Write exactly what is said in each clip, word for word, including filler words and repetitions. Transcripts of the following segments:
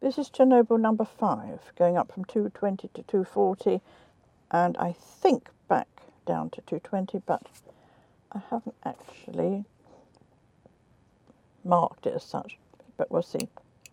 This is Chernobyl number five, going up from two twenty to two forty, and I think back down to two twenty, but I haven't actually marked it as such, but we'll see.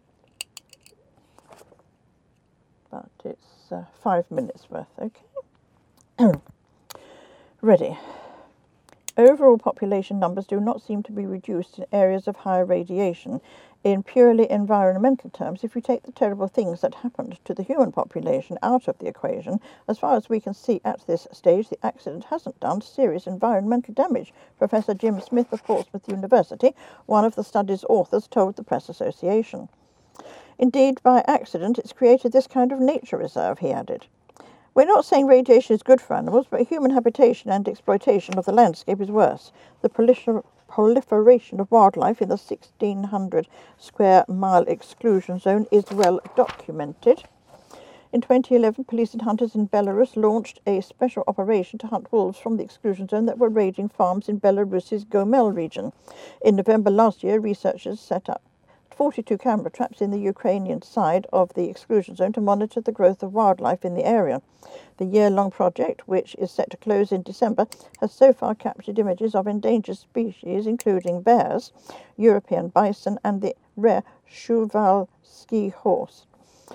But it's uh, five minutes worth, okay. Ready. Overall population numbers do not seem to be reduced in areas of higher radiation. In purely environmental terms, if you take the terrible things that happened to the human population out of the equation, as far as we can see at this stage, the accident hasn't done serious environmental damage, Professor Jim Smith of Portsmouth University, one of the study's authors, told the Press Association. Indeed, by accident, it's created this kind of nature reserve, he added. We're not saying radiation is good for animals, but human habitation and exploitation of the landscape is worse. The prolifer proliferation of wildlife in the sixteen hundred square mile exclusion zone is well documented. In twenty eleven, police and hunters in Belarus launched a special operation to hunt wolves from the exclusion zone that were raiding farms in Belarus's Gomel region. In November last year, researchers set up forty-two camera traps in the Ukrainian side of the exclusion zone to monitor the growth of wildlife in the area. The year-long project, which is set to close in December, has so far captured images of endangered species including bears, European bison and the rare Przewalski horse.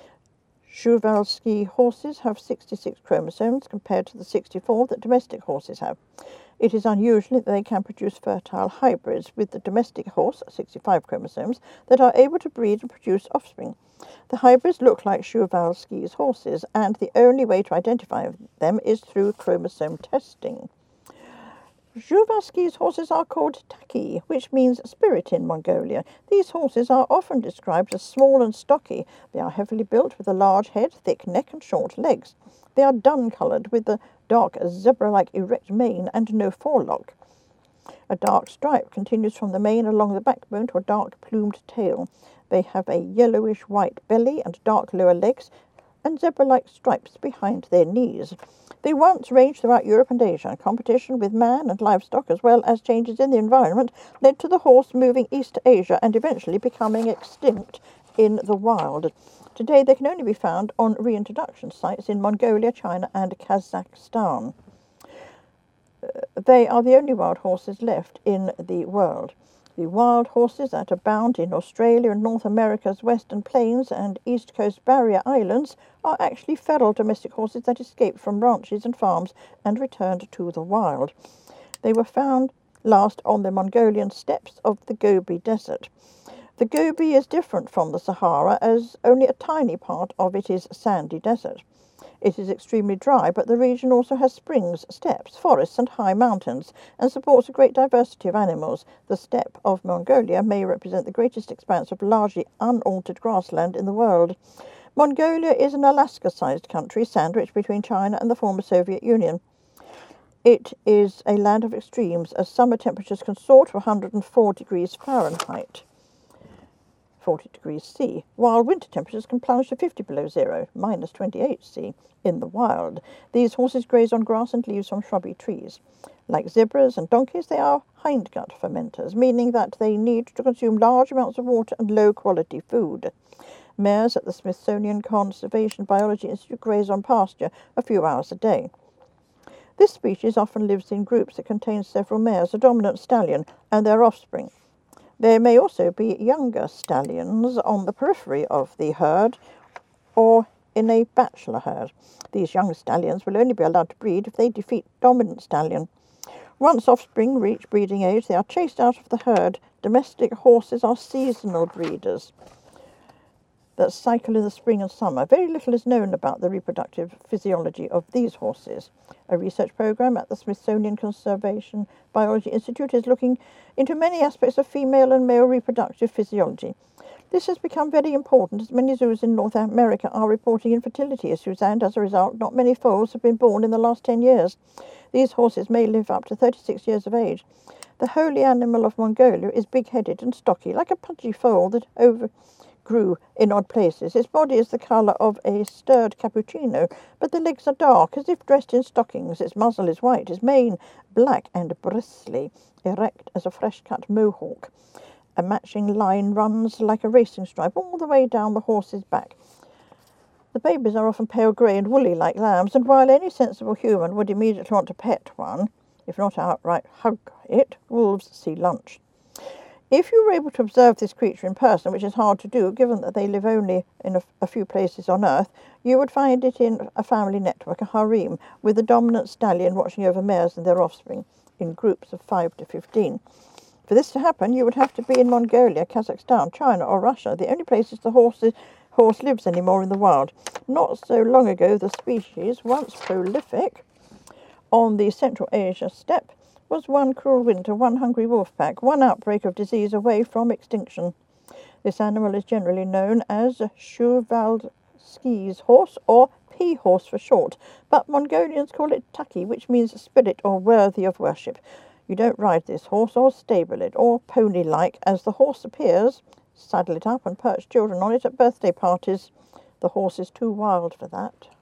Przewalski horses have sixty-six chromosomes compared to the sixty-four that domestic horses have. It is unusual that they can produce fertile hybrids with the domestic horse, sixty-five chromosomes, that are able to breed and produce offspring. The hybrids look like Przewalski's horses, and the only way to identify them is through chromosome testing. Przewalski's horses are called taki, which means spirit in Mongolia. These horses are often described as small and stocky. They are heavily built with a large head, thick neck and short legs. They are dun-coloured with the dark zebra-like erect mane and no forelock. A dark stripe continues from the mane along the backbone to a dark plumed tail. They have a yellowish-white belly and dark lower legs and zebra-like stripes behind their knees. They once ranged throughout Europe and Asia. Competition with man and livestock, as well as changes in the environment, led to the horse moving east to Asia and eventually becoming extinct in the wild. Today they can only be found on reintroduction sites in Mongolia, China and Kazakhstan. Uh, they are the only wild horses left in the world. The wild horses that abound in Australia and North America's western plains and east coast barrier islands are actually feral domestic horses that escaped from ranches and farms and returned to the wild. They were found last on the Mongolian steppes of the Gobi Desert. The Gobi is different from the Sahara, as only a tiny part of it is sandy desert. It is extremely dry, but the region also has springs, steppes, forests and high mountains, and supports a great diversity of animals. The steppe of Mongolia may represent the greatest expanse of largely unaltered grassland in the world. Mongolia is an Alaska-sized country, sandwiched between China and the former Soviet Union. It is a land of extremes, as summer temperatures can soar to one hundred four degrees Fahrenheit. forty degrees C, while winter temperatures can plunge to fifty below zero, minus twenty-eight C, in the wild. These horses graze on grass and leaves from shrubby trees. Like zebras and donkeys, they are hindgut fermenters, meaning that they need to consume large amounts of water and low-quality food. Mares at the Smithsonian Conservation Biology Institute graze on pasture a few hours a day. This species often lives in groups that contain several mares, a dominant stallion, and their offspring. There may also be younger stallions on the periphery of the herd or in a bachelor herd. These young stallions will only be allowed to breed if they defeat dominant stallion. Once offspring reach breeding age, they are chased out of the herd. Domestic horses are seasonal breeders that cycle in the spring and summer. Very little is known about the reproductive physiology of these horses. A research program at the Smithsonian Conservation Biology Institute is looking into many aspects of female and male reproductive physiology. This has become very important as many zoos in North America are reporting infertility issues, and as a result, not many foals have been born in the last ten years. These horses may live up to thirty-six years of age. The holy animal of Mongolia is big-headed and stocky, like a pudgy foal that overgrew in odd places. Its body is the colour of a stirred cappuccino, but the legs are dark, as if dressed in stockings. Its muzzle is white, its mane black and bristly, erect as a fresh-cut mohawk. A matching line runs like a racing stripe all the way down the horse's back. The babies are often pale grey and woolly like lambs, and while any sensible human would immediately want to pet one, if not outright hug it, wolves see lunch. If you were able to observe this creature in person, which is hard to do given that they live only in a, a few places on Earth, you would find it in a family network, a harem, with the dominant stallion watching over mares and their offspring, in groups of five to fifteen. For this to happen, you would have to be in Mongolia, Kazakhstan, China or Russia, the only places the horse, horse lives anymore in the wild. Not so long ago, the species, once prolific on the Central Asia steppe, was one cruel winter, one hungry wolf pack, one outbreak of disease away from extinction. This animal is generally known as Przewalski's horse, or pea horse for short, but Mongolians call it taki, which means spirit or worthy of worship. You don't ride this horse or stable it, or pony-like, as the horse appears, saddle it up and perch children on it at birthday parties. The horse is too wild for that.